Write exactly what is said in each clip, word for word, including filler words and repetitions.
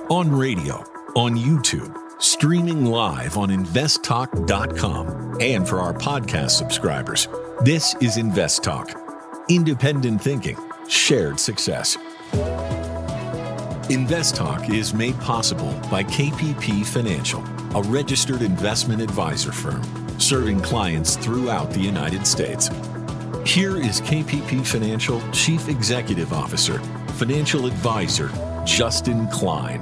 On radio, on YouTube, streaming live on invest talk dot com, and for our podcast subscribers, this is Invest Talk. Independent thinking, shared success. Invest Talk is made possible by K P P Financial, a registered investment advisor firm serving clients throughout the United States. Here is K P P Financial Chief Executive Officer, Financial Advisor, Justin Klein.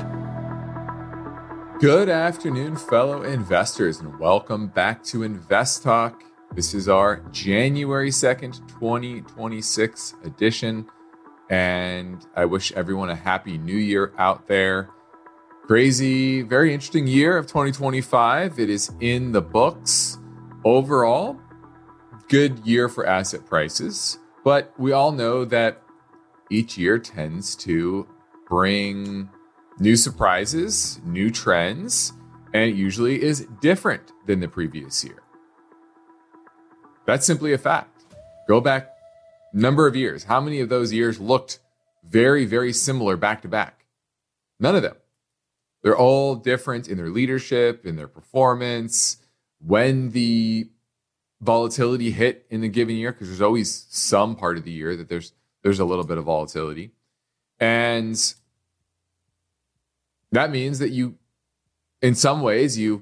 Good afternoon, fellow investors, and welcome back to Invest Talk. This is our January second, twenty twenty-six edition, and I wish everyone a happy new year out there. Crazy, very interesting year of twenty twenty-five. It is in the books. Overall, good year for asset prices, but we all know that each year tends to bring new surprises, new trends, and it usually is different than the previous year. That's simply a fact. Go back a number of years. How many of those years looked very, very similar back to back? None of them. They're all different in their leadership, in their performance, when the volatility hit in the given year, because there's always some part of the year that there's there's a little bit of volatility. And that means that you, in some ways, you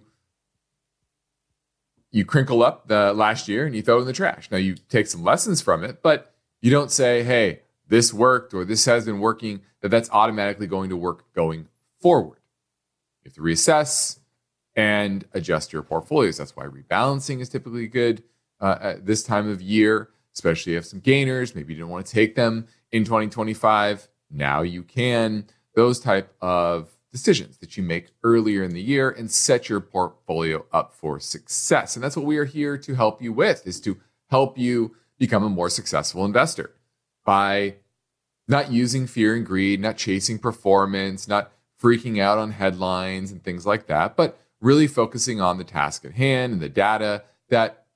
you crinkle up the last year and you throw it in the trash. Now, you take some lessons from it, but you don't say, hey, this worked or this has been working, that that's automatically going to work going forward. You have to reassess and adjust your portfolios. That's why rebalancing is typically good uh, at this time of year, especially if you have some gainers. Maybe you didn't want to take them in twenty twenty-five. Now you can. Those type of decisions that you make earlier in the year and set your portfolio up for success. And that's what we are here to help you with, is to help you become a more successful investor by not using fear and greed, not chasing performance, not freaking out on headlines and things like that, but really focusing on the task at hand and the data that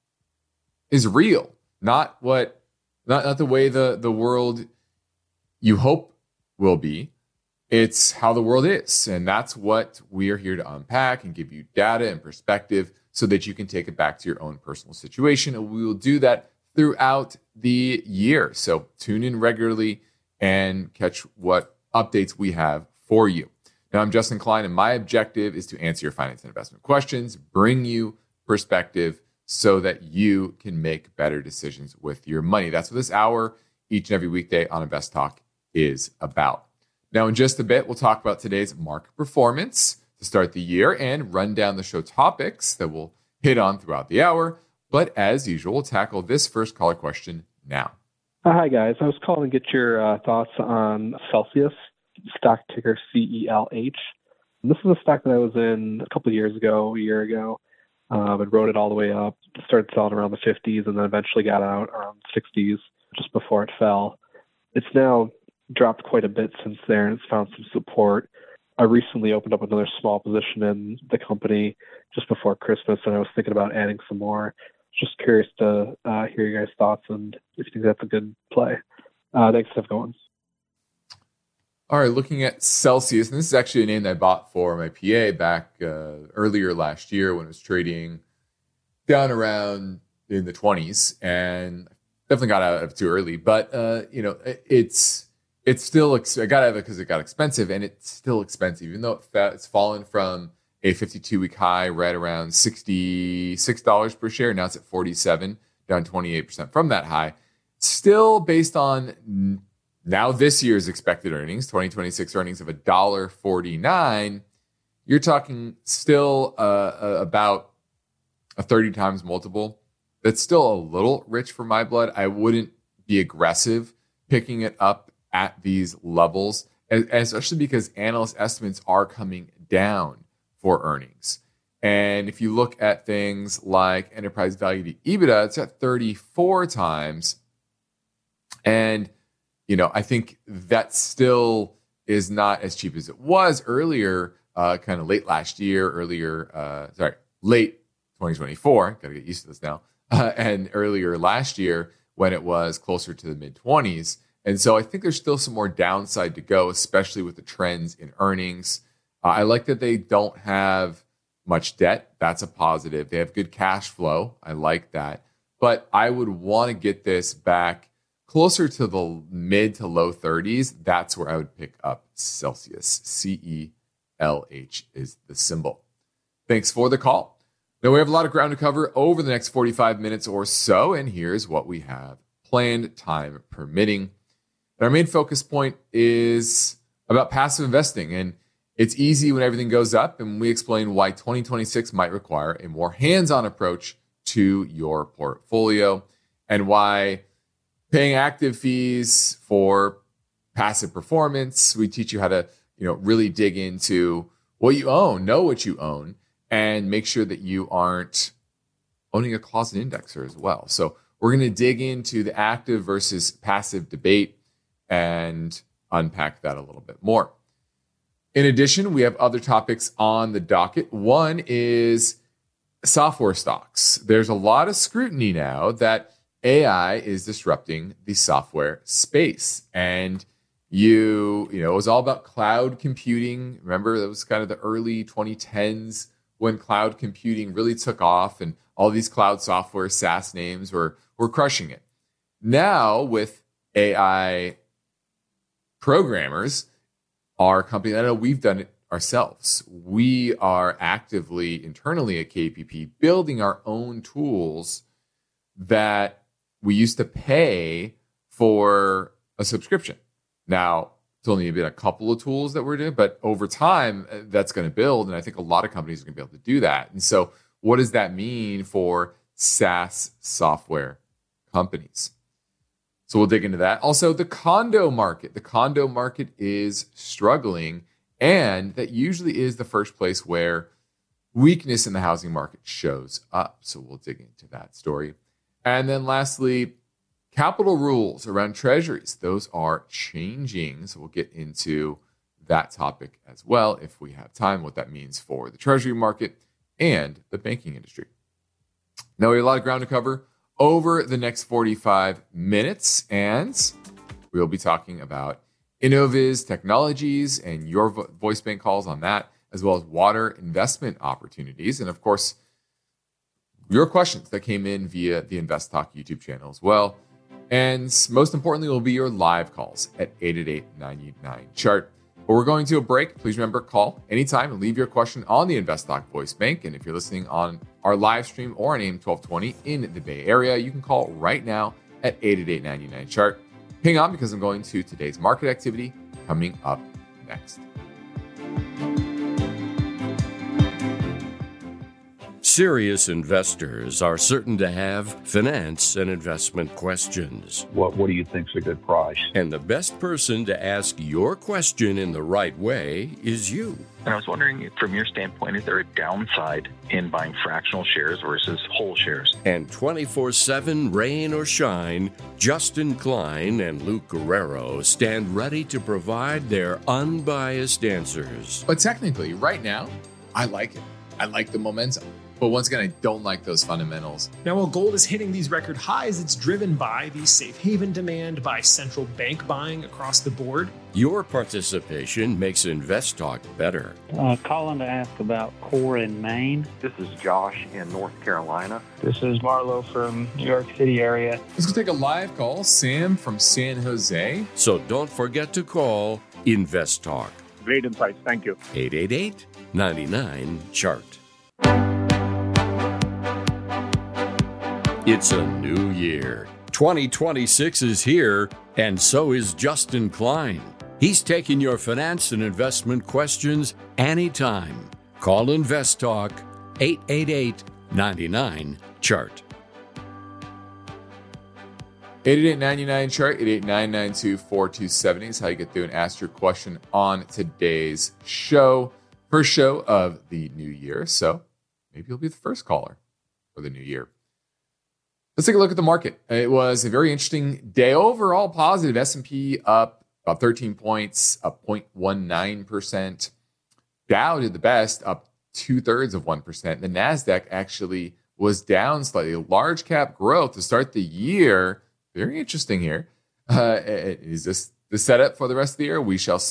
is real, not what, not, not the way the, the world you hope will be. It's how the world is. And that's what we are here to unpack and give you data and perspective so that you can take it back to your own personal situation. And we will do that throughout the year. So tune in regularly and catch what updates we have for you. Now, I'm Justin Klein, and my objective is to answer your finance and investment questions, bring you perspective so that you can make better decisions with your money. That's what this hour, each and every weekday on Invest Talk, is about. Now, in just a bit, we'll talk about today's market performance to start the year and run down the show topics that we'll hit on throughout the hour. But as usual, we'll tackle this first caller question now. Uh, hi, guys. I was calling to get your uh, thoughts on Celsius, stock ticker C E L H. And this is a stock that I was in a couple of years ago, a year ago, um, and rode it all the way up, started selling around the fifties, and then eventually got out around the sixties just before it fell. It's now dropped quite a bit since there, and it's found some support. I recently opened up another small position in the company just before Christmas, and I was thinking about adding some more. Just curious to uh, hear your guys' thoughts and if you think that's a good play. Uh, thanks, have a good one. All right, looking at Celsius, and this is actually a name that I bought for my P A back uh, earlier last year when it was trading down around in the twenties, and definitely got out of it too early. But uh, you know, it, it's It's still, I got to have it because it got expensive, and it's still expensive, even though it fa- it's fallen from a fifty-two week high right around sixty-six dollars per share. Now it's at forty-seven, down twenty-eight percent from that high. Still based on now this year's expected earnings, twenty twenty-six earnings of one dollar and forty-nine cents, you're talking still uh, about a thirty times multiple. That's still a little rich for my blood. I wouldn't be aggressive picking it up at these levels, especially because analyst estimates are coming down for earnings. And if you look at things like enterprise value to EBITDA, it's at thirty-four times. And, you know, I think that still is not as cheap as it was earlier, uh, kind of late last year, earlier, uh, sorry, late twenty twenty-four. Got to get used to this now. Uh, and earlier last year when it was closer to the mid twenties. And so I think there's still some more downside to go, especially with the trends in earnings. Uh, I like that they don't have much debt. That's a positive. They have good cash flow. I like that. But I would want to get this back closer to the mid to low thirties. That's where I would pick up Celsius. C E L H is the symbol. Thanks for the call. Now, we have a lot of ground to cover over the next forty-five minutes or so, and here's what we have planned, time permitting. And our main focus point is about passive investing, and it's easy when everything goes up, and we explain why twenty twenty-six might require a more hands-on approach to your portfolio and why paying active fees for passive performance. We teach you how to, you know, really dig into what you own, know what you own, and make sure that you aren't owning a closet indexer as well. So we're going to dig into the active versus passive debate and unpack that a little bit more. In addition, we have other topics on the docket. One is software stocks. There's a lot of scrutiny now that A I is disrupting the software space. And you, you know, it was all about cloud computing. Remember, that was kind of the early twenty tens when cloud computing really took off and all these cloud software SaaS names were, were crushing it. Now with A I programmers, our company, I know we've done it ourselves. We are actively internally at K P P building our own tools that we used to pay for a subscription. Now, it's only been a couple of tools that we're doing, but over time, that's going to build. And I think a lot of companies are going to be able to do that. And so what does that mean for SaaS software companies? So we'll dig into that. Also, the condo market. The condo market is struggling, and that usually is the first place where weakness in the housing market shows up. So we'll dig into that story. And then lastly, capital rules around treasuries. Those are changing. So we'll get into that topic as well if we have time, what that means for the treasury market and the banking industry. Now, we have a lot of ground to cover over the next forty-five minutes, and we'll be talking about Innoviz Technologies and your vo- voice bank calls on that, as well as water investment opportunities. And of course, your questions that came in via the Invest Talk YouTube channel as well. And most importantly, will be your live calls at eight eight eight, nine nine, chart. But we're going to a break. Please remember, call anytime and leave your question on the Invest Talk voice bank. And if you're listening on our live stream or on A M twelve twenty in the Bay Area, you can call right now at eight eight eight, nine nine, chart. Hang on, because I'm going to today's market activity coming up next. Serious investors are certain to have finance and investment questions. What What do you think's a good price? And the best person to ask your question in the right way is you. And I was wondering, from your standpoint, is there a downside in buying fractional shares versus whole shares? And twenty-four seven, rain or shine, Justin Klein and Luke Guerrero stand ready to provide their unbiased answers. But technically, right now, I like it. I like the momentum. But once again, I don't like those fundamentals. Now, while gold is hitting these record highs, it's driven by the safe haven demand, by central bank buying across the board. Your participation makes Invest Talk better. Uh, calling to ask about Core in Maine. This is Josh in North Carolina. This is Marlo from New York City area. Let's go take a live call. Sam from San Jose. So don't forget to call Invest Talk. Great insights. Thank you. eight eight eight, nine nine, chart. It's a new year. twenty twenty-six is here, and so is Justin Klein. He's taking your finance and investment questions anytime. Call Invest Talk, eight eight eight, nine nine, chart. eight eight eight, nine nine, chart, eight eight nine, nine two, four two seven zero is how you get through and ask your question on today's show. First show of the new year, so maybe you'll be the first caller for the new year. Let's take a look at the market. It was a very interesting day. Overall positive. S and P up about thirteen points, up zero point one nine percent. Dow did the best, up two-thirds of one percent. The NASDAQ actually was down slightly. Large cap growth to start the year. Very interesting here. Uh, is this the setup for the rest of the year? We shall see.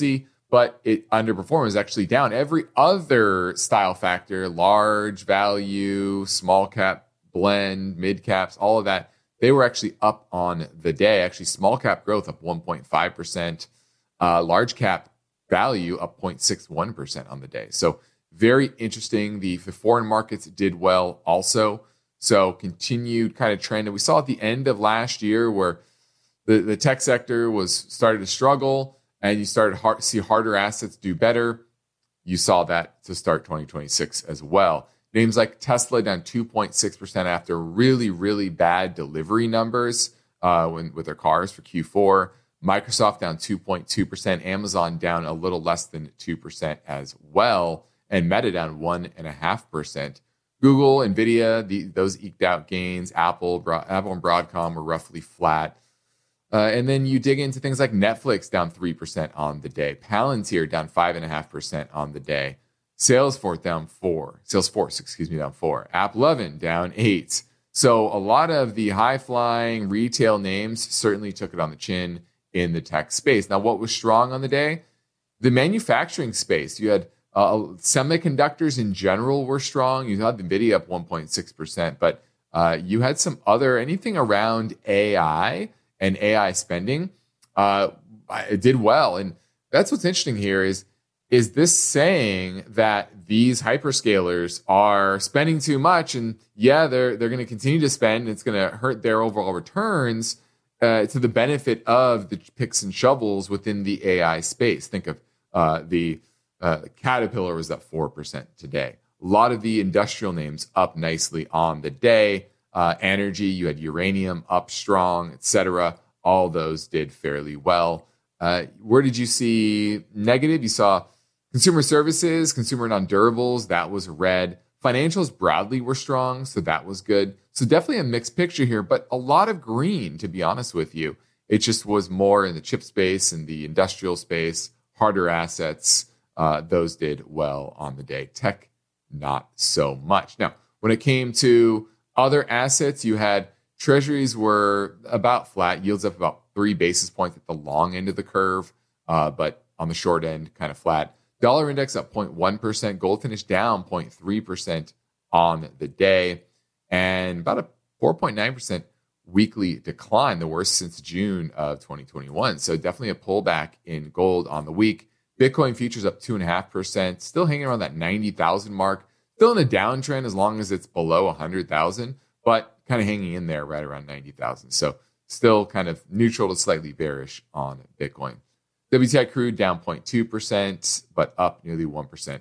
but it underperformed. Is actually down. Every other style factor, large, value, small cap, blend, mid caps, all of that, they were actually up on the day. Actually, small cap growth up one point five percent, uh, large cap value up zero point six one percent on the day. So very interesting. The, the foreign markets did well also. So continued kind of trend that we saw at the end of last year where the, the tech sector was started to struggle and you started to see harder assets do better. You saw that to start twenty twenty-six as well. Names like Tesla down two point six percent after really, really bad delivery numbers uh, when, with their cars for Q four. Microsoft down two point two percent. Amazon down a little less than two percent as well. And Meta down one point five percent. Google, NVIDIA, the, those eked out gains. Apple, Bro- Apple and Broadcom were roughly flat. Uh, and then you dig into things like Netflix down three percent on the day. Palantir down five point five percent on the day. Salesforce down four. Salesforce, excuse me, down four. App eleven down eight. So a lot of the high-flying retail names certainly took it on the chin in the tech space. Now, what was strong on the day? The manufacturing space. You had uh, semiconductors in general were strong. You had NVIDIA up one point six percent, but uh, you had some other, anything around A I and A I spending, uh, it did well. And that's what's interesting here is, is this saying that these hyperscalers are spending too much and yeah, they're, they're going to continue to spend. And it's going to hurt their overall returns uh, to the benefit of the picks and shovels within the A I space. Think of uh, the uh, Caterpillar was up four percent today. A lot of the industrial names up nicely on the day. Uh, energy, you had uranium up strong, et cetera. All those did fairly well. Uh, where did you see negative? You saw consumer services, consumer non-durables, that was red. Financials broadly were strong, so that was good. So definitely a mixed picture here, but a lot of green, to be honest with you. It just was more in the chip space and the industrial space, harder assets. Uh, those did well on the day. Tech, not so much. Now, when it came to other assets, you had treasuries were about flat, yields up about three basis points at the long end of the curve, uh, but on the short end, kind of flat. Dollar index up zero point one percent. Gold finished down zero point three percent on the day, and about a four point nine percent weekly decline, the worst since June of twenty twenty-one. So definitely a pullback in gold on the week. Bitcoin futures up two point five percent, still hanging around that ninety thousand mark. Still in a downtrend as long as it's below one hundred thousand, but kind of hanging in there right around ninety thousand. So still kind of neutral to slightly bearish on Bitcoin. W T I crude down zero point two percent, but up nearly one percent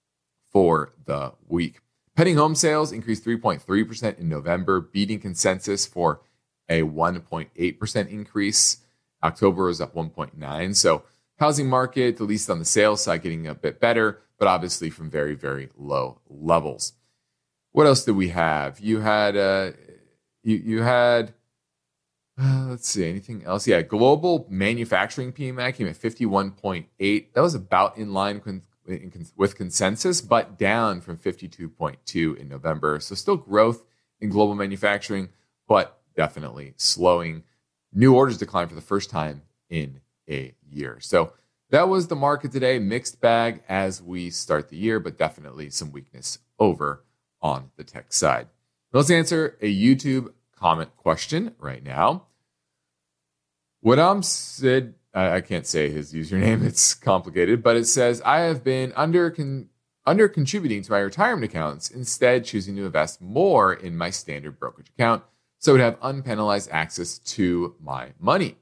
for the week. Pending home sales increased three point three percent in November, beating consensus for a one point eight percent increase. October was up one point nine. So housing market, at least on the sales side, getting a bit better, but obviously from very, very low levels. What else did we have? You had, uh, you, you had, uh, let's see, anything else? Yeah, global manufacturing P M I came at fifty-one point eight. That was about in line with, with consensus, but down from fifty-two point two in November. So still growth in global manufacturing, but definitely slowing. New orders declined for the first time in a year. So that was the market today. Mixed bag as we start the year, but definitely some weakness over on the tech side. Let's answer a YouTube comment question right now. Wadam said, I can't say his username, it's complicated, but it says, I have been under con- under contributing to my retirement accounts, instead choosing to invest more in my standard brokerage account so I would have unpenalized access to my money.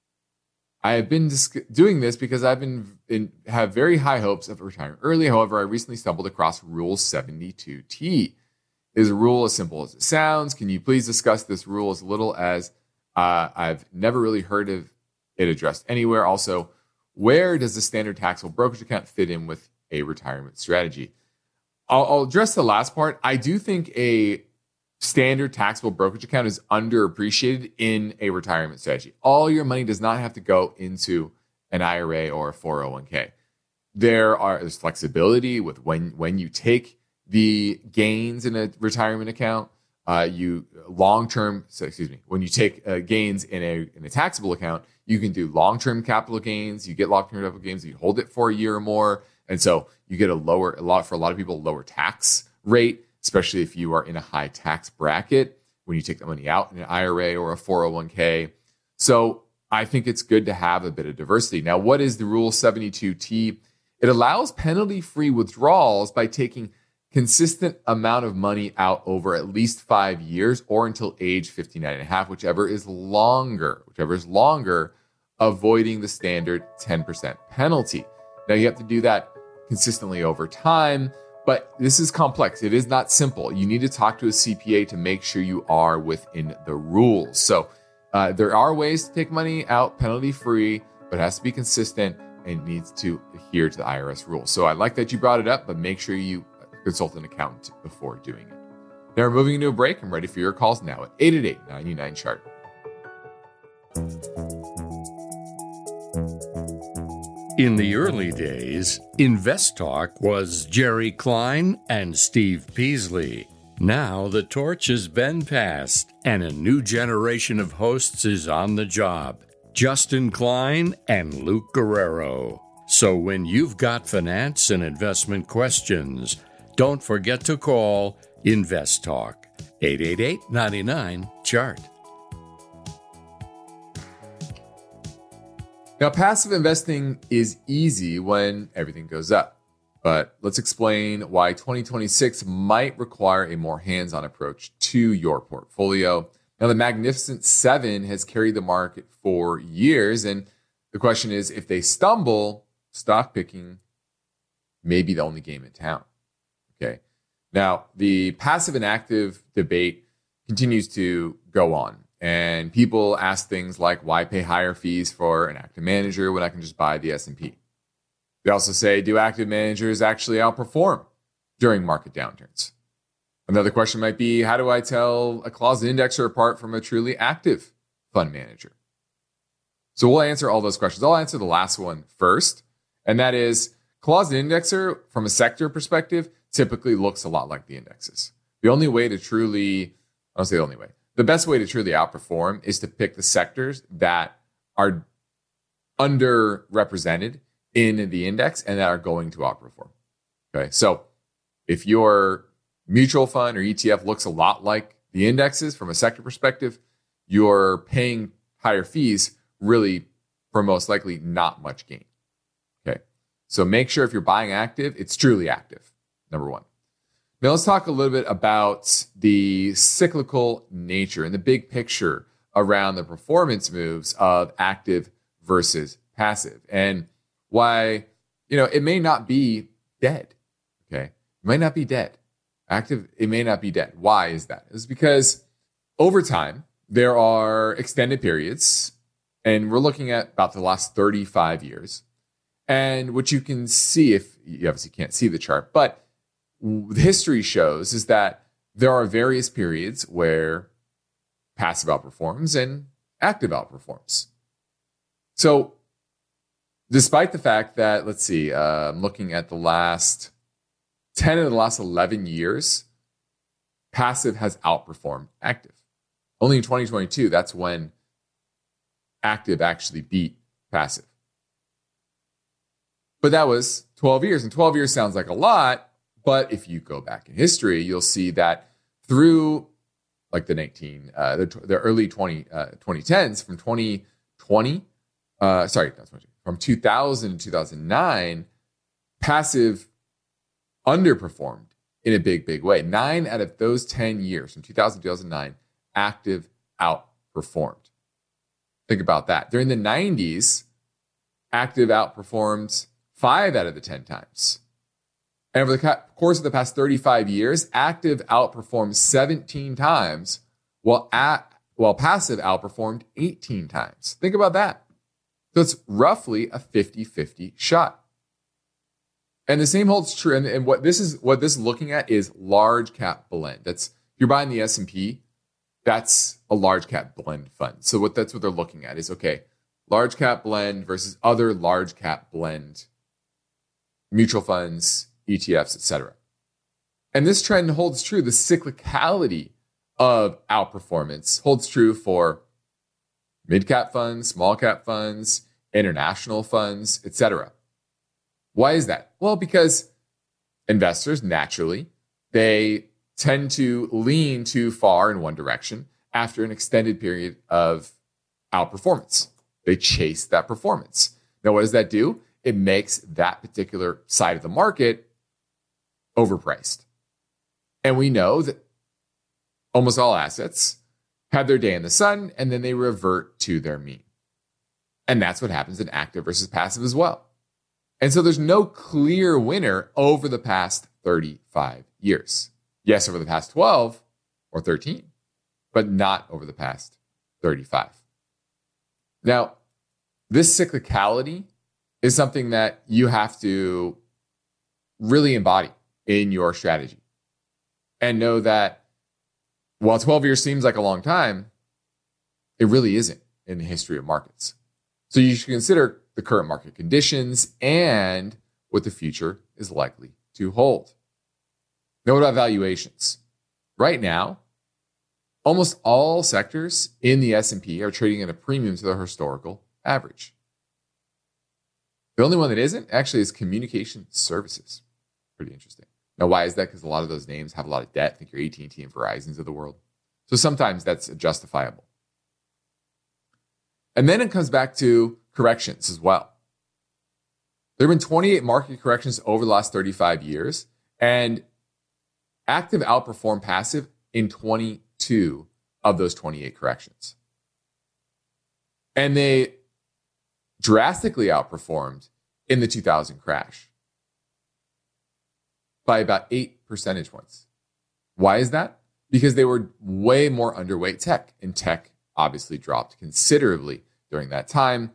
I have been dis- doing this because I've been in, have very high hopes of retiring early. However, I recently stumbled across Rule seventy-two T. Is a rule as simple as it sounds? Can you please discuss this rule as little as uh, I've never really heard of it addressed anywhere? Also, where does the standard taxable brokerage account fit in with a retirement strategy? I'll, I'll address the last part. I do think a standard taxable brokerage account is underappreciated in a retirement strategy. All your money does not have to go into an I R A or a four oh one k. There are there's flexibility with when when you take the gains in a retirement account. Uh, you long term, so excuse me, when you take uh, gains in a in a taxable account, You can do long-term capital gains. You get long-term capital gains. You hold it for a year or more. And so you get a lower, a lot for a lot of people, lower tax rate, especially if you are in a high tax bracket when you take the money out in an I R A or a four oh one k. So I think it's good to have a bit of diversity. Now, what is the Rule seventy-two T? It allows penalty-free withdrawals by taking consistent amount of money out over at least five years or until age fifty-nine and a half, whichever is longer, whichever is longer, avoiding the standard ten percent penalty. Now, you have to do that consistently over time, but this is complex. It is not simple. You need to talk to a C P A to make sure you are within the rules. So uh, there are ways to take money out penalty-free, but it has to be consistent and needs to adhere to the I R S rules. So I like that you brought it up, but make sure you consult an accountant before doing it. Now we're moving into a break. I'm ready for your calls now at eight eight eight, nine nine, chart. In the early days, InvestTalk was Jerry Klein and Steve Peasley. Now the torch has been passed, and a new generation of hosts is on the job. Justin Klein and Luke Guerrero. So when you've got finance and investment questions, don't forget to call InvestTalk, eight eight eight, nine nine, chart. Now, passive investing is easy when everything goes up, but let's explain why twenty twenty-six might require a more hands-on approach to your portfolio. Now, the Magnificent Seven has carried the market for years, and the question is, if they stumble, stock picking may be the only game in town. Okay. Now, the passive and active debate continues to go on. And people ask things like, why pay higher fees for an active manager when I can just buy the S and P? They also say, do active managers actually outperform during market downturns? Another question might be, how do I tell a closet indexer apart from a truly active fund manager? So we'll answer all those questions. I'll answer the last one first. And that is, closet indexer, from a sector perspective, typically looks a lot like the indexes. The only way to truly, I don't say the only way, the best way to truly outperform is to pick the sectors that are underrepresented in the index and that are going to outperform. Okay, so if your mutual fund or E T F looks a lot like the indexes from a sector perspective, you're paying higher fees really for most likely not much gain. Okay, so make sure if you're buying active, it's truly active, number one. Now let's talk a little bit about the cyclical nature and the big picture around the performance moves of active versus passive and why, you know, it may not be dead. Okay. It might not be dead. Active, it may not be dead. Why is that? It's because over time, there are extended periods, and we're looking at about the last thirty-five years. And what you can see, if you obviously can't see the chart, but history shows is that there are various periods where passive outperforms and active outperforms. So despite the fact that, let's see, uh, I'm looking at the last ten of the last eleven years, passive has outperformed active. Only in twenty twenty-two, that's when active actually beat passive. But that was twelve years, and twelve years sounds like a lot. But if you go back in history, you'll see that through like the nineteen, uh, the, the early twenty, uh, twenty tens, from twenty twenty, uh, sorry, not twenty, from two thousand to two thousand nine, passive underperformed in a big, big way. Nine out of those ten years, from two thousand to two thousand nine, active outperformed. Think about that. During the nineties, active outperformed five out of the ten times. And over the course of the past thirty-five years, active outperformed seventeen times, while at, while passive outperformed eighteen times. Think about that. So it's roughly a fifty-fifty shot. And the same holds true. And, and what this is what this is looking at is large cap blend. That's if you're buying the S and P, that's a large cap blend fund. So what that's what they're looking at is, okay, large cap blend versus other large cap blend mutual funds, E T Fs, et cetera. And this trend holds true. The cyclicality of outperformance holds true for mid-cap funds, small-cap funds, international funds, et cetera. Why is that? Well, because investors, naturally, they tend to lean too far in one direction after an extended period of outperformance. They chase that performance. Now, what does that do? It makes that particular side of the market overpriced. And we know that almost all assets have their day in the sun, and then they revert to their mean. And that's what happens in active versus passive as well. And so there's no clear winner over the past thirty-five years. Yes, over the past twelve or thirteen, but not over the past thirty-five. Now, this cyclicality is something that you have to really embody in your strategy and know that while twelve years seems like a long time, it really isn't in the history of markets. So you should consider the current market conditions and what the future is likely to hold. Now, what about valuations? Right now, almost all sectors in the S and P are trading at a premium to their historical average. The only one that isn't actually is communication services. Pretty interesting. Now, why is that? Because a lot of those names have a lot of debt. Think your A T and T and Verizons of the world. So sometimes that's justifiable. And then it comes back to corrections as well. There have been twenty-eight market corrections over the last thirty-five years, and active outperformed passive in twenty-two of those twenty-eight corrections. And they drastically outperformed in the two thousand crash by about eight percentage points. Why is that? Because they were way more underweight tech, and tech obviously dropped considerably during that time.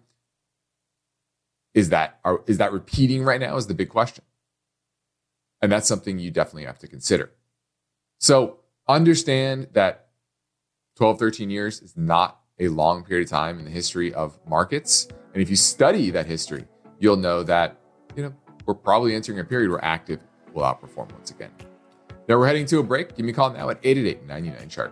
Is that, are, is that repeating right now is the big question. And that's something you definitely have to consider. So understand that twelve, thirteen years is not a long period of time in the history of markets. And if you study that history, you'll know that, you know, we're probably entering a period where active will outperform once again. Now we're heading to a break. Give me a call now at eight eight eight, nine nine, chart.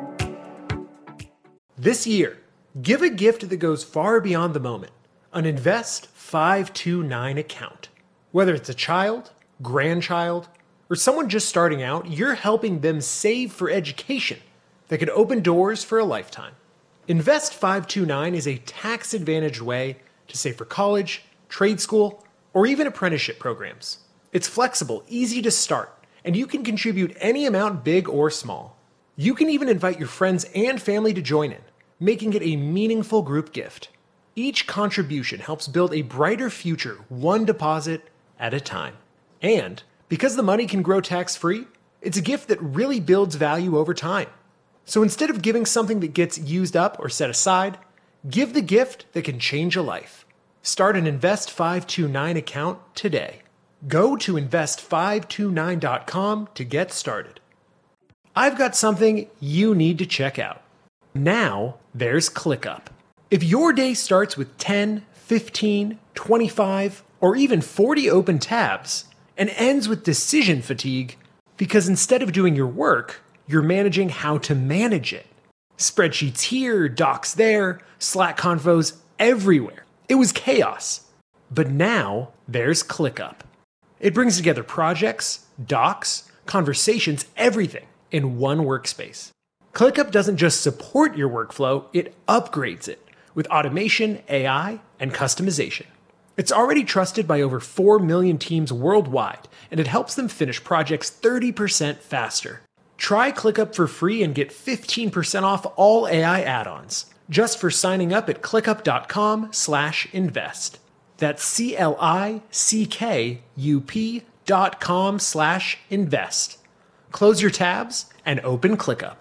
This year, give a gift that goes far beyond the moment. An Invest five two nine account. Whether it's a child, grandchild, or someone just starting out, you're helping them save for education that could open doors for a lifetime. Invest five two nine is a tax-advantaged way to save for college, trade school, or even apprenticeship programs. It's flexible, easy to start, and you can contribute any amount, big or small. You can even invite your friends and family to join in, making it a meaningful group gift. Each contribution helps build a brighter future, one deposit at a time. And because the money can grow tax-free, it's a gift that really builds value over time. So instead of giving something that gets used up or set aside, give the gift that can change a life. Start an Invest five two nine account today. Go to invest five two nine dot com to get started. I've got something you need to check out. Now there's ClickUp. If your day starts with ten, fifteen, twenty-five, or even forty open tabs and ends with decision fatigue because instead of doing your work, you're managing how to manage it. Spreadsheets here, docs there, Slack convos everywhere. It was chaos. But now there's ClickUp. It brings together projects, docs, conversations, everything in one workspace. ClickUp doesn't just support your workflow, it upgrades it with automation, A I, and customization. It's already trusted by over four million teams worldwide, and it helps them finish projects thirty percent faster. Try ClickUp for free and get fifteen percent off all A I add-ons just for signing up at clickup.com slash invest. That's C-L-I-C-K-U-P dot com slash invest. Close your tabs and open ClickUp.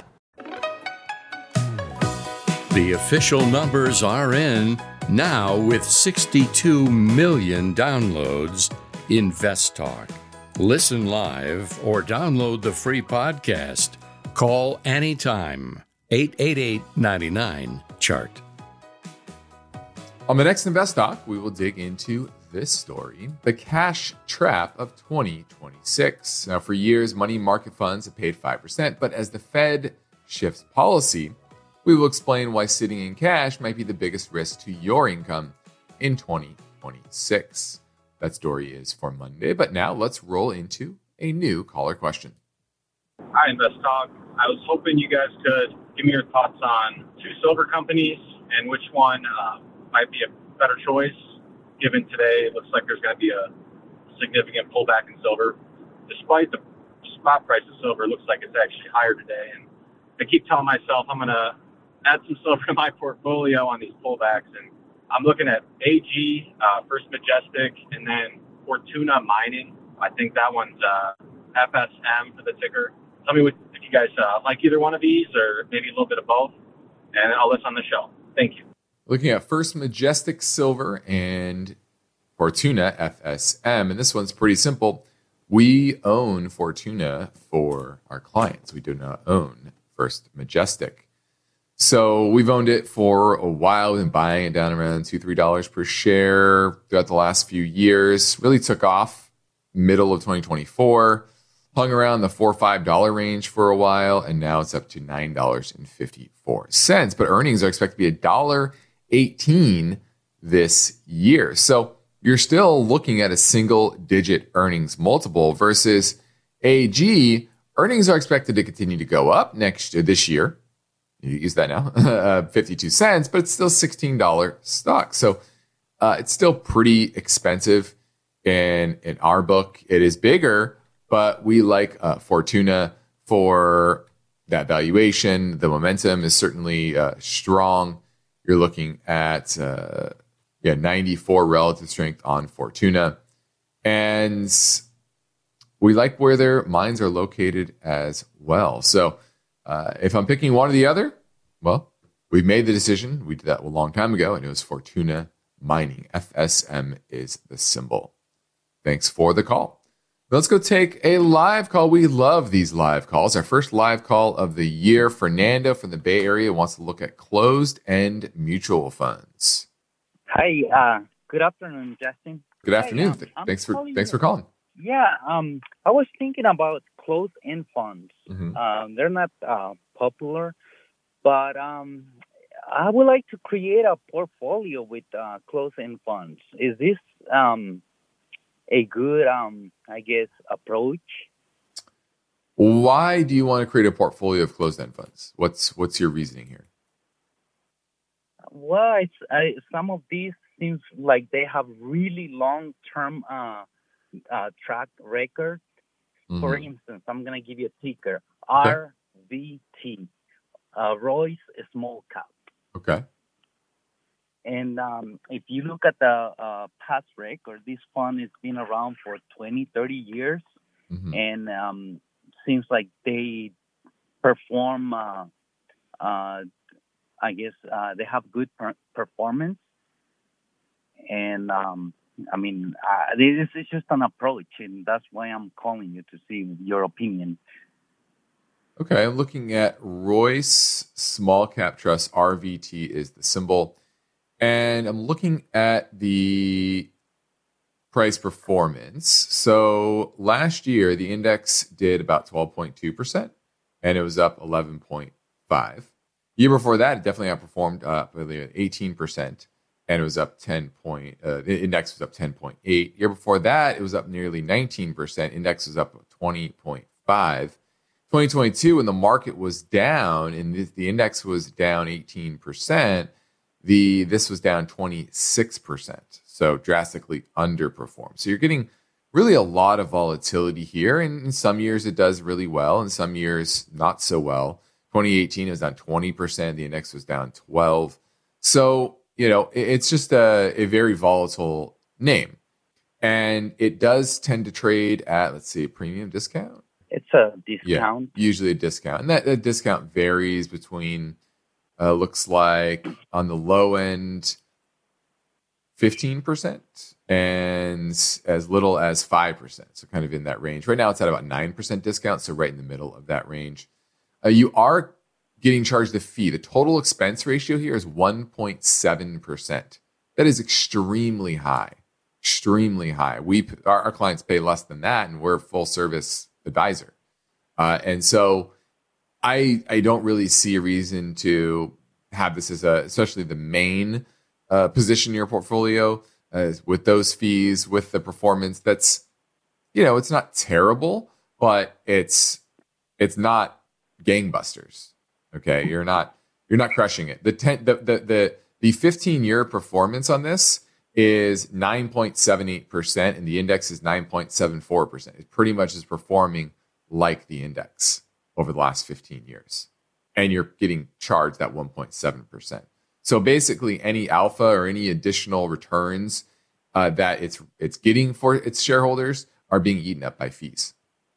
The official numbers are in. Now with sixty-two million downloads, Invest Talk. Listen live or download the free podcast. Call anytime. eight eight eight, nine nine, chart. On the next Invest Talk, we will dig into this story, the cash trap of twenty twenty-six. Now, for years, money market funds have paid five percent, but as the Fed shifts policy, we will explain why sitting in cash might be the biggest risk to your income in twenty twenty-six. That story is for Monday, but now let's roll into a new caller question. Hi, Invest Talk. I was hoping you guys could give me your thoughts on two silver companies and which one uh, might be a better choice, given today it looks like there's going to be a significant pullback in silver. Despite the spot price of silver, it looks like it's actually higher today. And I keep telling myself I'm going to add some silver to my portfolio on these pullbacks. And I'm looking at A G, uh, First Majestic, and then Fortuna Mining. I think that one's uh, F S M for the ticker. Tell me what, if you guys uh, like either one of these or maybe a little bit of both, and I'll list on the show. Thank you. Looking at First Majestic Silver and Fortuna F S M, and this one's pretty simple. We own Fortuna for our clients. We do not own First Majestic. So we've owned it for a while. We've been buying it down around two dollars, three dollars per share throughout the last few years. Really took off middle of twenty twenty-four. Hung around the four dollars, five dollars range for a while, and now it's up to nine dollars and fifty-four cents. But earnings are expected to be one dollar and eighteen cents this year. So you're still looking at a single-digit earnings multiple versus A G. Earnings are expected to continue to go up next year, this year. You use that now, uh, fifty-two cents, but it's still sixteen dollars stock. So uh, it's still pretty expensive. And in our book, it is bigger, but we like uh, Fortuna for that valuation. The momentum is certainly uh, strong. You're looking at uh, yeah ninety-four relative strength on Fortuna. And we like where their mines are located as well. So uh, if I'm picking one or the other, well, we made the decision. We did that a long time ago, and it was Fortuna Mining. F S M is the symbol. Thanks for the call. Let's go take a live call. We love these live calls. Our first live call of the year. Fernando from the Bay Area wants to look at closed-end mutual funds. Hi. Uh, good afternoon, Justin. Good afternoon. Hi, um, thanks for calling thanks you. for calling. Yeah, um, I was thinking about closed-end funds. Mm-hmm. Um, they're not uh, popular, but um, I would like to create a portfolio with uh, closed-end funds. Is this um, a good, um, I guess, approach? Why do you want to create a portfolio of closed-end funds? What's what's your reasoning here? Well, it's, I, some of these seems like they have really long-term uh, uh, track record. Mm-hmm. For instance, I'm going to give you a ticker, okay. R V T, uh, Royce Small Cap. Okay. And um, if you look at the uh, past record, this fund has been around for twenty, thirty years. Mm-hmm. And um, seems like they perform, uh, uh, I guess, uh, they have good per- performance. And, um, I mean, uh, this is just an approach, and that's why I'm calling you to see your opinion. Okay, I'm looking at Royce Small Cap Trust. R V T is the symbol. And I'm looking at the price performance. So last year, the index did about twelve point two percent, and it was up eleven point five. Year before that, it definitely outperformed up uh, eighteen percent, and it was up ten point. Uh, the index was up ten point eight. Year before that, it was up nearly nineteen percent. Index was up twenty point five. twenty twenty-two, when the market was down and the, the index was down eighteen percent, the this was down twenty-six percent. So drastically underperformed. So you're getting really a lot of volatility here. And in some years, it does really well. In some years, not so well. twenty eighteen, it was down twenty percent. The index was down twelve. So, you know, it, it's just a, a very volatile name. And it does tend to trade at, let's see, a premium discount. It's a discount. Yeah, usually a discount. And that, that discount varies between, uh, looks like on the low end, fifteen percent and as little as five percent. So kind of in that range. Right now it's at about nine percent discount. So right in the middle of that range. Uh, you are getting charged a fee. The total expense ratio here is one point seven percent. That is extremely high. Extremely high. We our, our clients pay less than that, and we're a full service advisor. Uh, and so I I don't really see a reason to have this as a, especially the main uh, position in your portfolio uh, with those fees, with the performance. That's, you know, it's not terrible, but it's it's not gangbusters. Okay, you're not you're not crushing it. The ten, the the the the fifteen year performance on this is nine point seven eight percent, and the index is nine point seven four percent. It pretty much is performing like the index over the last fifteen years. And you're getting charged that one point seven percent. So basically any alpha or any additional returns uh, that it's it's getting for its shareholders are being eaten up by fees.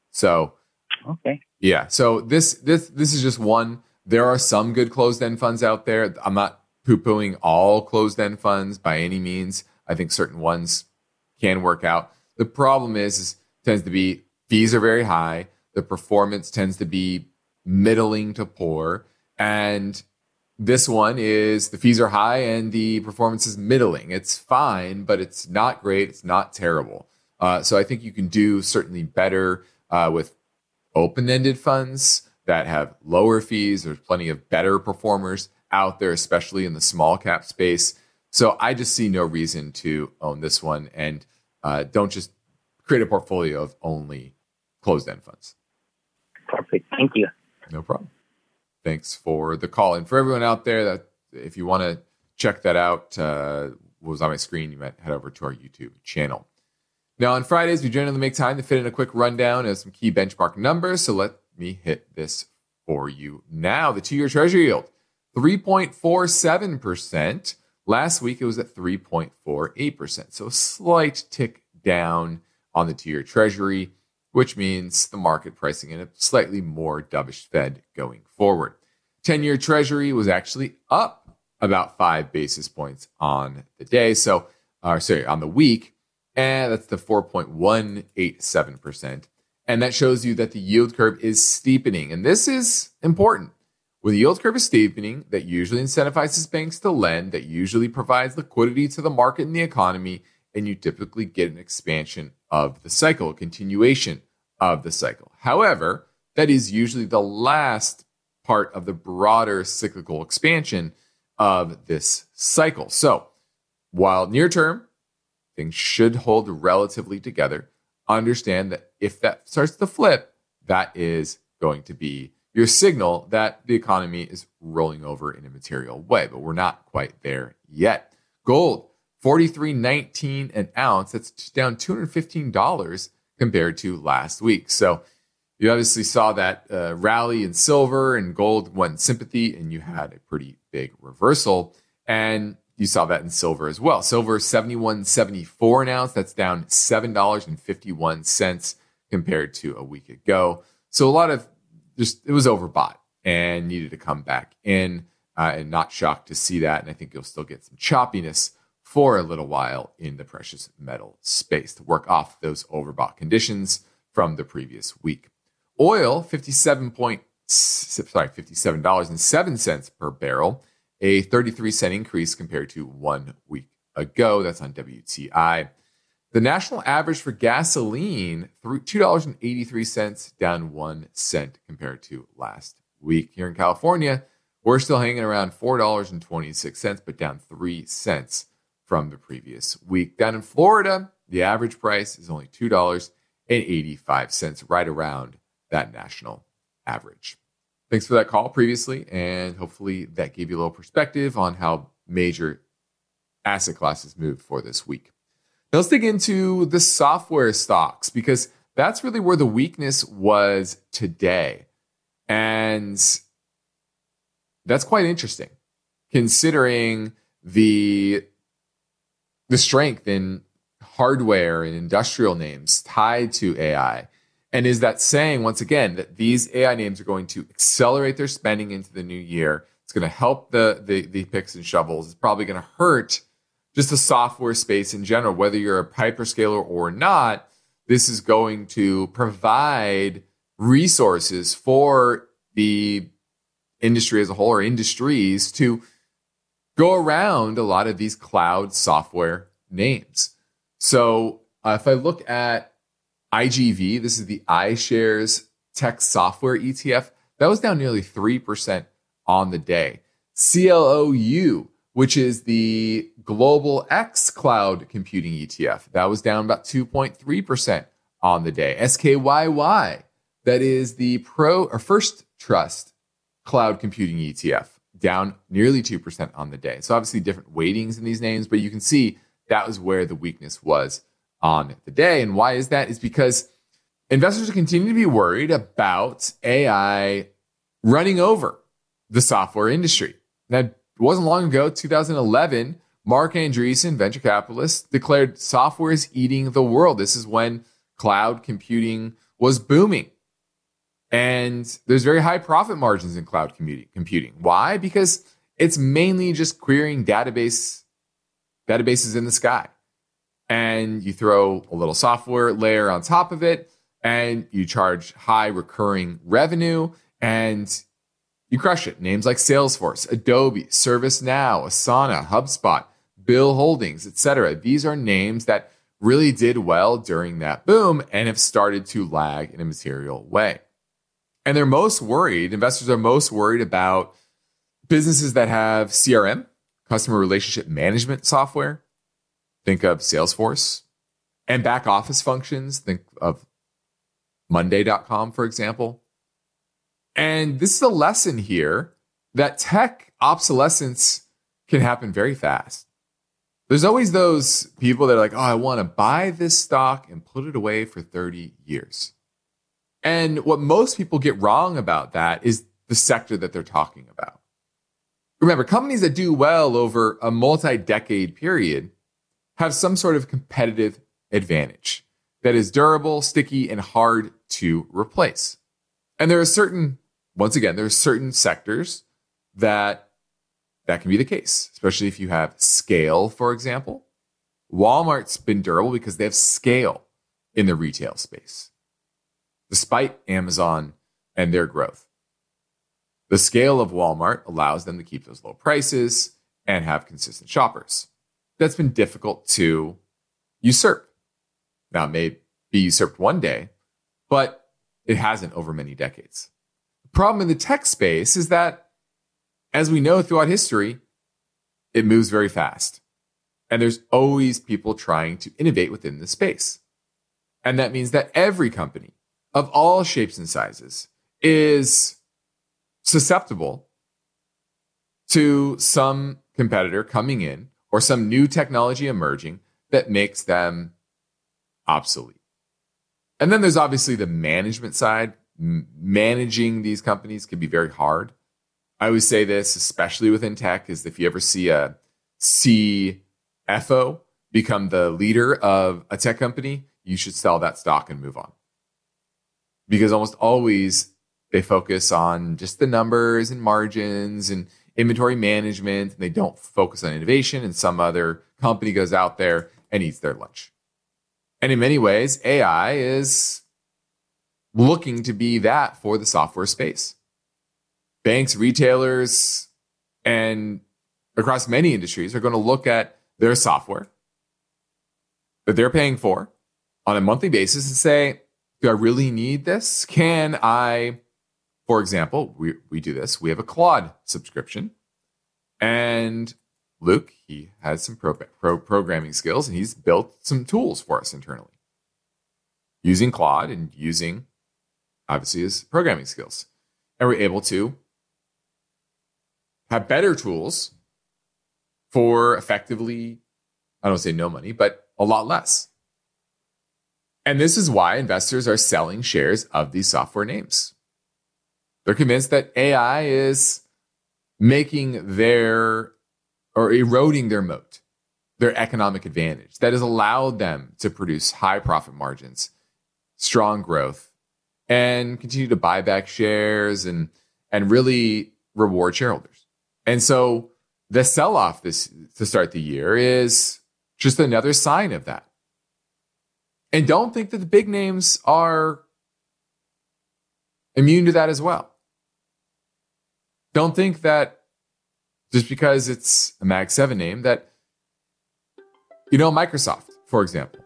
So okay. Yeah. So this this this is just one. There are some good closed-end funds out there. I'm not poo-pooing all closed-end funds by any means. I think certain ones can work out. The problem is, is tends to be fees are very high. The performance tends to be middling to poor. And this one is the fees are high and the performance is middling. It's fine, but it's not great. It's not terrible. Uh, so I think you can do certainly better uh, with open-ended funds that have lower fees. There's plenty of better performers out there, especially in the small cap space. So I just see no reason to own this one, and uh, don't just create a portfolio of only closed-end funds. Perfect. Thank you. No problem. Thanks for the call. And for everyone out there, that if you want to check that out, uh, what was on my screen, you might head over to our YouTube channel. Now, on Fridays, we generally make time to fit in a quick rundown of some key benchmark numbers. So let me hit this for you now. The two-year Treasury yield, three point four seven percent. Last week, it was at three point four eight percent. So a slight tick down on the two-year Treasury, which means the market pricing in a slightly more dovish Fed going forward. ten-year Treasury was actually up about five basis points on the day. So, uh, sorry, on the week. And that's the four point one eight seven percent. And that shows you that the yield curve is steepening. And this is important. When the yield curve is steepening, that usually incentivizes banks to lend, that usually provides liquidity to the market and the economy, and you typically get an expansion of the cycle, a continuation of the cycle. However, that is usually the last part of the broader cyclical expansion of this cycle. So while near term, things should hold relatively together, understand that if that starts to flip, that is going to be your signal that the economy is rolling over in a material way, but we're not quite there yet. Gold, forty-three nineteen an ounce. That's down two hundred fifteen dollars compared to last week. So you obviously saw that uh, rally in silver, and gold went in sympathy, and you had a pretty big reversal. And you saw that in silver as well. Silver seventy-one seventy-four an ounce. That's down seven dollars and fifty-one cents compared to a week ago. So a lot of just, it was overbought and needed to come back in, uh, and not shocked to see that. And I think you'll still get some choppiness for a little while in the precious metal space to work off those overbought conditions from the previous week. Oil, fifty-seven point, sorry, fifty-seven dollars and seven cents per barrel, a thirty-three cent increase compared to one week ago. That's on W T I. The national average for gasoline, two dollars and eighty-three cents, down one cent compared to last week. Here in California, we're still hanging around four dollars and twenty-six cents, but down three cents from the previous week. Down in Florida, the average price is only two dollars and eighty-five cents, right around that national average. Thanks for that call previously, and hopefully that gave you a little perspective on how major asset classes moved for this week. Now let's dig into the software stocks, because that's really where the weakness was today. And that's quite interesting, considering the, the strength in hardware and industrial names tied to A I. And is that saying, once again, that these A I names are going to accelerate their spending into the new year? It's going to help the, the, the picks and shovels. It's probably going to hurt just the software space in general, whether you're a hyperscaler or not. This is going to provide resources for the industry as a whole, or industries, to go around a lot of these cloud software names. So uh, if I look at I G V, this is the iShares Tech Software E T F. That was down nearly three percent on the day. C L O U, which is the Global X Cloud Computing E T F, that was down about two point three percent on the day. S K Y Y, that is the Pro or First Trust Cloud Computing E T F, down nearly two percent on the day. So obviously different weightings in these names, but you can see that was where the weakness was on the day. And why is that? Is because investors continue to be worried about A I running over the software industry. Now, it wasn't long ago, two thousand eleven, Mark Andreessen, venture capitalist, declared software is eating the world. This is when cloud computing was booming. And there's very high profit margins in cloud computing. Why? Because it's mainly just querying database databases in the sky. And you throw a little software layer on top of it, and you charge high recurring revenue, and you crush it. Names like Salesforce, Adobe, ServiceNow, Asana, HubSpot, Bill Holdings, et cetera. These are names that really did well during that boom and have started to lag in a material way. And they're most worried, investors are most worried about businesses that have C R M, customer relationship management software. Think of Salesforce, and back office functions. Think of Monday dot com, for example. And this is a lesson here that tech obsolescence can happen very fast. There's always those people that are like, oh, I want to buy this stock and put it away for thirty years. And what most people get wrong about that is the sector that they're talking about. Remember, companies that do well over a multi-decade period have some sort of competitive advantage that is durable, sticky, and hard to replace. And there are certain, once again, there are certain sectors that that can be the case, especially if you have scale, for example. Walmart's been durable because they have scale in the retail space, despite Amazon and their growth. The scale of Walmart allows them to keep those low prices and have consistent shoppers. That's been difficult to usurp. Now, it may be usurped one day, but it hasn't over many decades. The problem in the tech space is that, as we know throughout history, it moves very fast. And there's always people trying to innovate within the space. And that means that every company of all shapes and sizes is susceptible to some competitor coming in or some new technology emerging that makes them obsolete. And then there's obviously the management side. M- managing these companies can be very hard. I always say this, especially within tech, is if you ever see a C F O become the leader of a tech company, you should sell that stock and move on. Because almost always they focus on just the numbers and margins and inventory management, and they don't focus on innovation, and some other company goes out there and eats their lunch. And in many ways, A I is looking to be that for the software space. Banks, retailers, and across many industries are going to look at their software that they're paying for on a monthly basis and say, do I really need this? Can I, for example, we, we do this. We have a Claude subscription. And Luke, he has some pro, pro, programming skills, and he's built some tools for us internally using Claude and using, obviously, his programming skills. And we're able to have better tools for effectively, I don't say no money, but a lot less. And this is why investors are selling shares of these software names. They're convinced that A I is making their, or eroding their moat, their economic advantage that has allowed them to produce high profit margins, strong growth, and continue to buy back shares and, and really reward shareholders. And so the sell-off this to start the year is just another sign of that. And don't think that the big names are immune to that as well. Don't think that just because it's a Mag seven name that, you know, Microsoft, for example.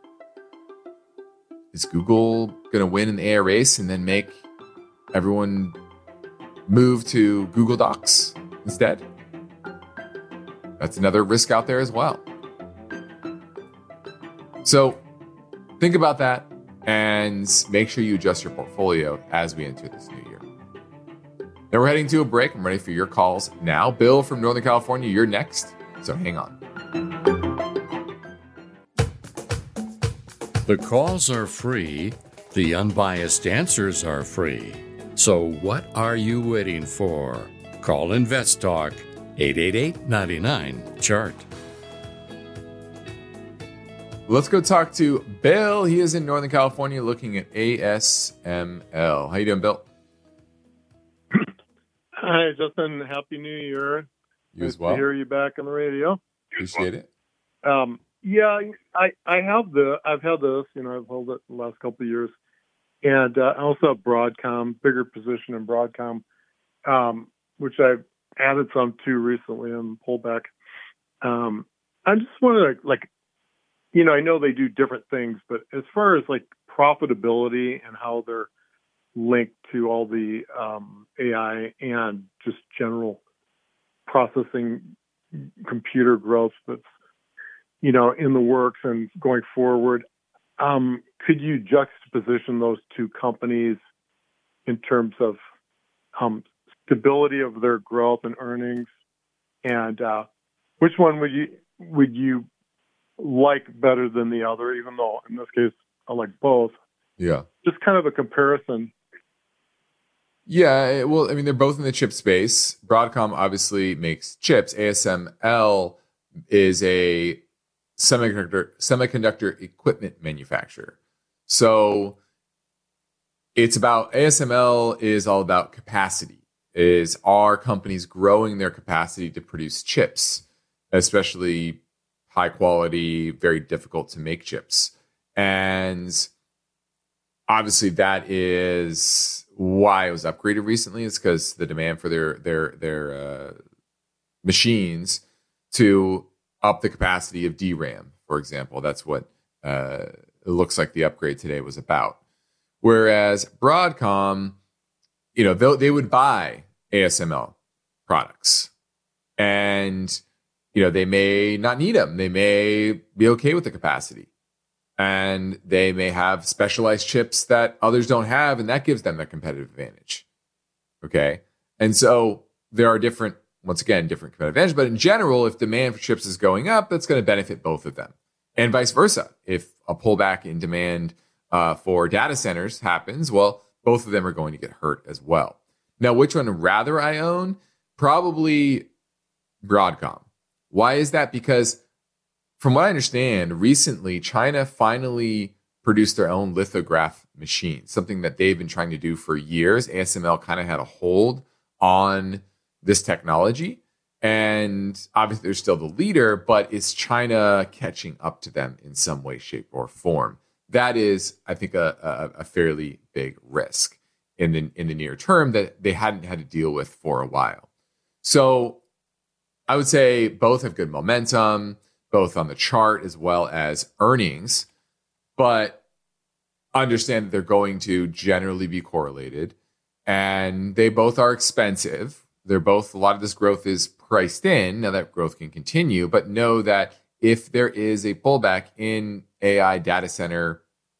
Is Google going to win an A I race and then make everyone move to Google Docs instead? That's another risk out there as well. So think about that and make sure you adjust your portfolio as we enter this new year. Now we're heading to a break. I'm ready for your calls now. Bill from Northern California, you're next, so hang on. The calls are free. The unbiased answers are free. So what are you waiting for? Call Invest Talk, eight eight eight, nine nine, C H A R T. Let's go talk to Bill. He is in Northern California looking at A S M L. How you doing, Bill? Hi, Justin. Happy New Year. You as nice well. to hear you back on the radio. Appreciate it. Um, yeah, I, I have the I've had this. You know, I've held it the last couple of years, and uh, I also have Broadcom, bigger position in Broadcom, um, which I've added some to recently and pulled back. Um, I just wanted to like. You know, I know they do different things, but as far as like profitability and how they're linked to all the um, A I and just general processing computer growth that's, you know, in the works and going forward, um, could you juxtaposition those two companies in terms of um, stability of their growth and earnings, and uh, which one would you would you like better than the other, even though in this case I like both? Yeah. Just kind of a comparison. Yeah, well, I mean, they're both in the chip space. Broadcom obviously makes chips. A S M L is a semiconductor semiconductor equipment manufacturer. So it's about A S M L is all about capacity. Is are companies growing their capacity to produce chips, especially high quality, very difficult to make chips. And obviously that is why it was upgraded recently. It's because the demand for their their their uh, machines to up the capacity of D RAM, for example. That's what uh, it looks like the upgrade today was about. Whereas Broadcom, you know, they, they would buy A S M L products, and you know, they may not need them. They may be okay with the capacity, and they may have specialized chips that others don't have, and that gives them a competitive advantage. Okay. And so there are different, once again, different competitive advantages, but in general, if demand for chips is going up, that's going to benefit both of them, and vice versa. If a pullback in demand uh, for data centers happens, well, both of them are going to get hurt as well. Now, which one rather I own? Probably Broadcom. Why is that? Because from what I understand, recently China finally produced their own lithograph machine, something that they've been trying to do for years. A S M L kind of had a hold on this technology, and obviously they're still the leader, but is China catching up to them in some way, shape, or form? That is, I think, a, a, a fairly big risk in the in the near term that they hadn't had to deal with for a while. So I would say both have good momentum, both on the chart as well as earnings, but understand that they're going to generally be correlated, and they both are expensive. They're both, a lot of this growth is priced in. Now that growth can continue, but know that if there is a pullback in A I data center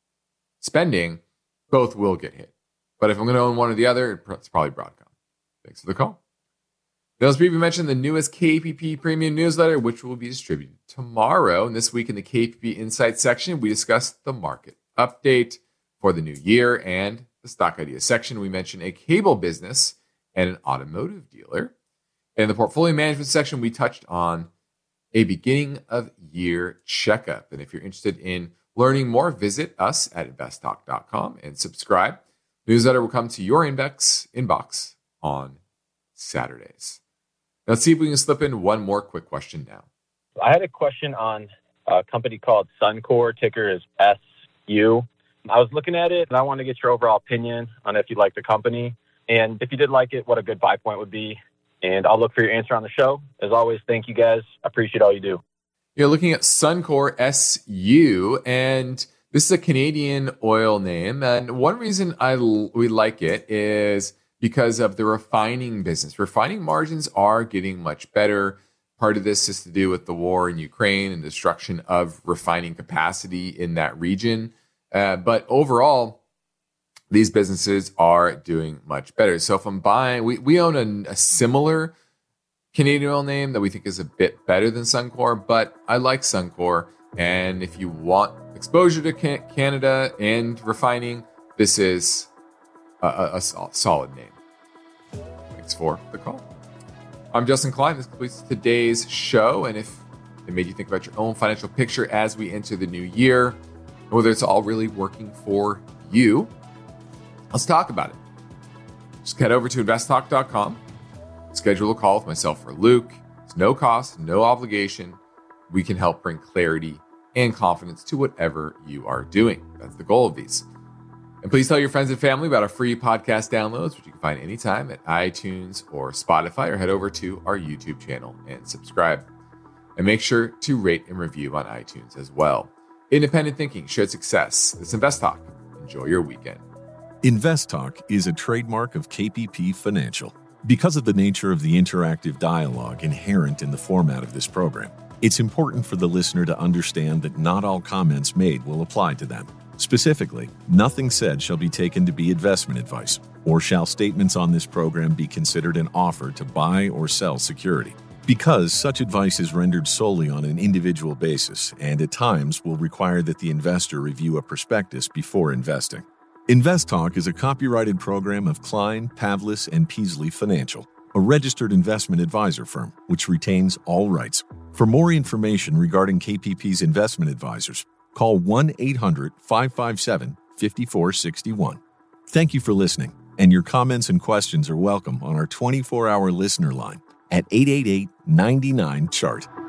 spending, both will get hit. But if I'm going to own one or the other, it's probably Broadcom. Thanks for the call. Now, as previously mentioned, the newest K P P Premium newsletter, which will be distributed tomorrow. And this week in the K P P Insights section, we discussed the market update for the new year, and the stock ideas section, we mentioned a cable business and an automotive dealer. In the portfolio management section, we touched on a beginning of year checkup. And if you're interested in learning more, visit us at invest talk dot com and subscribe. Newsletter will come to your inbox inbox on Saturdays. Now, let's see if we can slip in one more quick question now. I had a question on a company called Suncor. Ticker is S U. I was looking at it, and I wanted to get your overall opinion on if you like the company. And if you did like it, what a good buy point would be. And I'll look for your answer on the show. As always, thank you guys. I appreciate all you do. You're looking at Suncor S U, and this is a Canadian oil name. And one reason I we like it is because of the refining business. Refining margins are getting much better. Part of this is to do with the war in Ukraine and destruction of refining capacity in that region. Uh, but overall, these businesses are doing much better. So if I'm buying, we, we own a, a similar Canadian oil name that we think is a bit better than Suncor, but I like Suncor. And if you want exposure to can- Canada and refining, this is a, a, a solid name. Thanks for the call. I'm Justin Klein. This completes today's show. And if it made you think about your own financial picture as we enter the new year, and whether it's all really working for you, let's talk about it. Just head over to invest talk dot com. Schedule a call with myself or Luke. It's no cost, no obligation. We can help bring clarity and confidence to whatever you are doing. That's the goal of these. And please tell your friends and family about our free podcast downloads, which you can find anytime at iTunes or Spotify, or head over to our YouTube channel and subscribe. And make sure to rate and review on iTunes as well. Independent thinking, shared success. It's Invest Talk. Enjoy your weekend. Invest Talk is a trademark of K P P Financial. Because of the nature of the interactive dialogue inherent in the format of this program, it's important for the listener to understand that not all comments made will apply to them. Specifically, nothing said shall be taken to be investment advice, or shall statements on this program be considered an offer to buy or sell security. Because such advice is rendered solely on an individual basis and at times will require that the investor review a prospectus before investing. Invest Talk is a copyrighted program of Klein, Pavlis, and Peasley Financial, a registered investment advisor firm which retains all rights. For more information regarding K P P's investment advisors, call one eight hundred five five seven five four six one. Thank you for listening, and your comments and questions are welcome on our twenty-four hour listener line at eight eight eight, nine nine, C H A R T.